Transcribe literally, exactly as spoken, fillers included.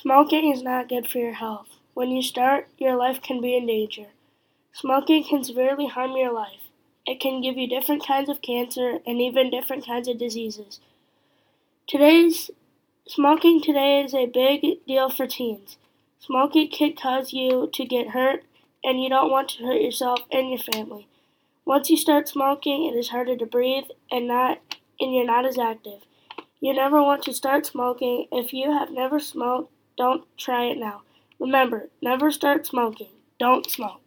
Smoking is not good for your health. When you start, your life can be in danger. Smoking can severely harm your life. It can give you different kinds of cancer and even different kinds of diseases. Today's smoking today is a big deal for teens. Smoking can cause you to get hurt, and you don't want to hurt yourself and your family. Once you start smoking, it is harder to breathe and not and you're not as active. You never want to start smoking. If you have never smoked, don't try it now. Remember, never start smoking. Don't smoke.